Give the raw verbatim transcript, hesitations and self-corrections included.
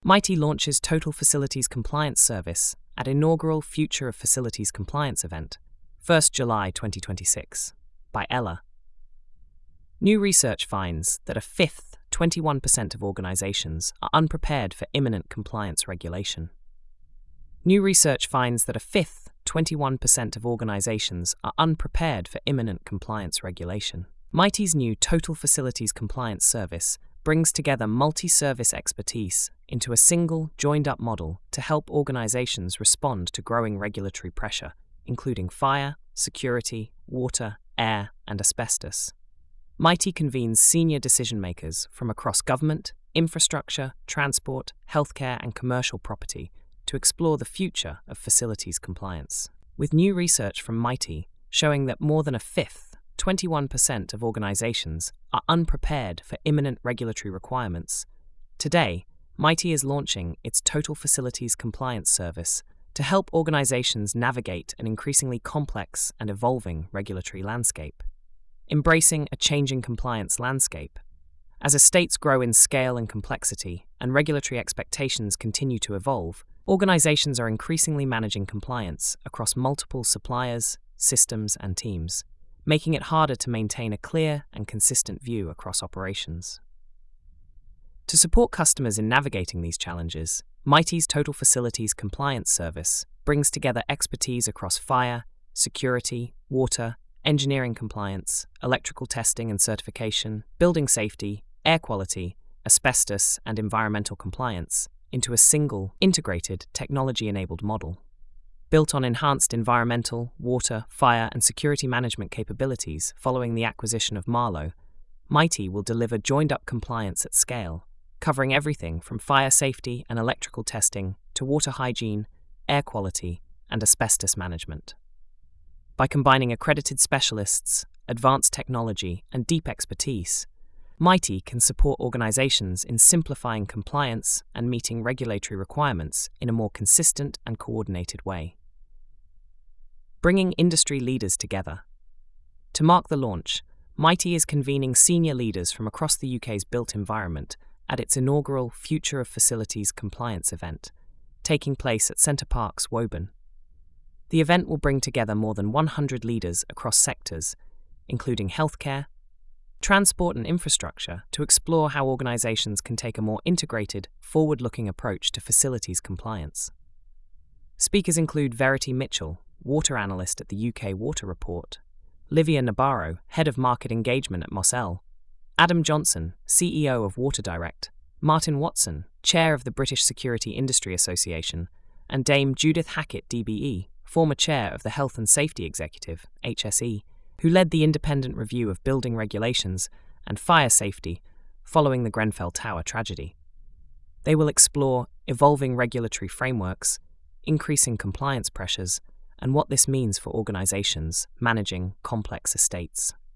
Mitie launches Total Facilities Compliance Service at inaugural Future of Facilities Compliance event, first of July twenty twenty-six, by Ella. New research finds that a fifth, twenty-one percent of organizations are unprepared for imminent compliance regulation. New research finds that a fifth, twenty-one percent of organizations are unprepared for imminent compliance regulation. Mitie's new Total Facilities Compliance Service brings together multi-service expertise into a single, joined-up model to help organizations respond to growing regulatory pressure, including fire, security, water, air, and asbestos. Mitie convenes senior decision-makers from across government, infrastructure, transport, healthcare, and commercial property to explore the future of facilities compliance. With new research from Mitie showing that more than a fifth, twenty-one percent of organizations are unprepared for imminent regulatory requirements, today, Mitie is launching its Total Facilities Compliance Service to help organizations navigate an increasingly complex and evolving regulatory landscape. Embracing a changing compliance landscape. As estates grow in scale and complexity and regulatory expectations continue to evolve, organizations are increasingly managing compliance across multiple suppliers, systems, and teams, making it harder to maintain a clear and consistent view across operations. To support customers in navigating these challenges, Mitie's Total Facilities Compliance Service brings together expertise across fire, security, water, engineering compliance, electrical testing and certification, building safety, air quality, asbestos, and environmental compliance into a single, integrated, technology-enabled model. Built on enhanced environmental, water, fire, and security management capabilities following the acquisition of Marlowe, Mitie will deliver joined-up compliance at scale, covering everything from fire safety and electrical testing to water hygiene, air quality, and asbestos management. By combining accredited specialists, advanced technology, and deep expertise, Mitie can support organizations in simplifying compliance and meeting regulatory requirements in a more consistent and coordinated way. Bringing industry leaders together. To mark the launch, Mitie is convening senior leaders from across the U K's built environment at its inaugural Future of Facilities Compliance event, taking place at Center Parcs, Woburn. The event will bring together more than one hundred leaders across sectors, including healthcare, transport and infrastructure, to explore how organizations can take a more integrated, forward-looking approach to facilities compliance. Speakers include Verity Mitchell, water analyst at the U K Water Report, Livia Nabarro, head of market engagement at Moselle, Adam Johnson, C E O of Water Direct, Martin Watson, chair of the British Security Industry Association, and Dame Judith Hackett D B E, former chair of the Health and Safety Executive, H S E, who led the independent review of building regulations and fire safety following the Grenfell Tower tragedy. They will explore evolving regulatory frameworks, increasing compliance pressures, and what this means for organizations managing complex estates.